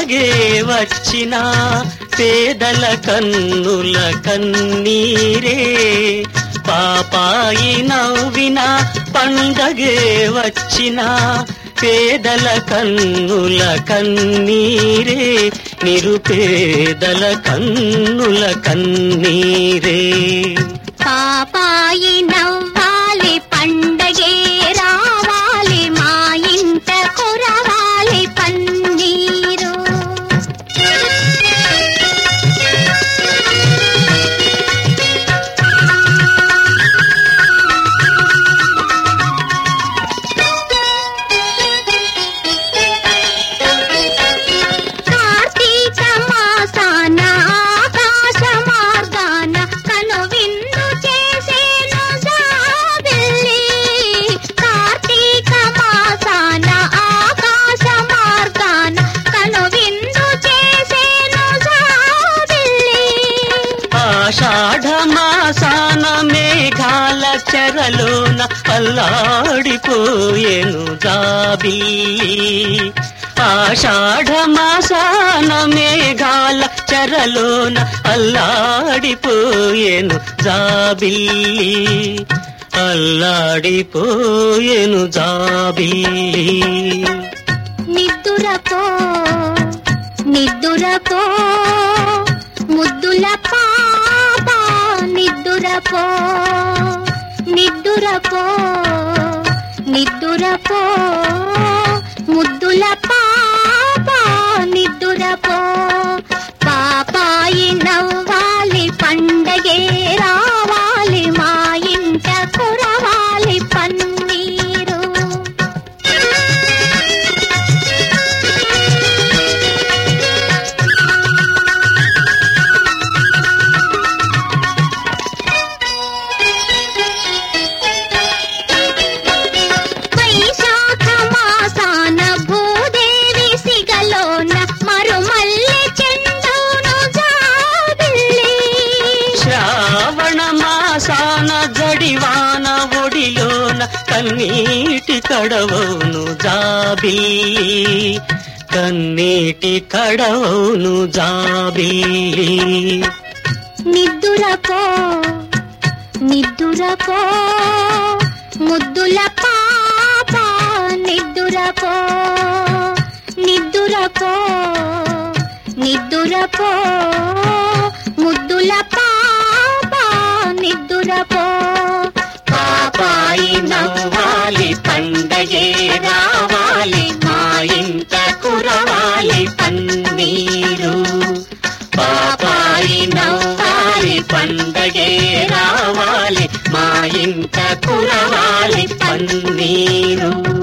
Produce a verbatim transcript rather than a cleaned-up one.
పండగే వచ్చినా పేదల కన్నుల కన్నీరే పాపాయి నవ్విన పండగే వచ్చినా పేదల కన్నుల కన్నీరే నిరుపేదల కన్నుల కన్నీరే పాపాయి నవ్వాలి పండగే రావాలి మా ఇంట కురవాలి పన్నీరు కార్తీక మాసాన ఆకాశ మార్గాన కను విందు చేసేను జాబిల్లి కార్తీక మాసాన ఆకాశ మార్గాన కను విందు చేసేను జాబిల్లి ఆషాఢ మాసాన మేఘాల చెరలోన అల్లాడిపోయేను జాబిల్లి ఆషాఢ మాసాన మేఘాల చెరలోన అల్లాడిపోయేను జాబిల్లి అల్లాడిపోయేను జాబిల్లి నిద్దురపో నిద్దురపో ముద్దుల పాప నిద్దురపో నిద్దురపో నిద్దురపో ముద్దుల పాప నిద్దురపో పాపాయి నవ్వాలి పండగే రావాలి మా ఇంట కురవాలి పన్నీరు వైశాఖ మాసాన భూదేవి సిగలోన మరుమల్లె చెండును జాబిల్లి శ్రావణ మాసాన జడివాన ఒడిలోన కన్నీటి కడవౌను జాబిల్లి కన్నీటి కడవౌను జాబిల్లి నిద్దురపో నిద్దురపో ముద్దుల పాప నిద్దురపో నిద్దురపో నిద్దురపో ముద్దుల పాప నిద్దురపో పాపాయి నవ్వాలి పండగే రావాలి మా ఇంట కురవాలి పన్నీరు పాపాయి నవ్వాలి పండగే రావాలి మా ఇంట కురవాలి పన్నీరు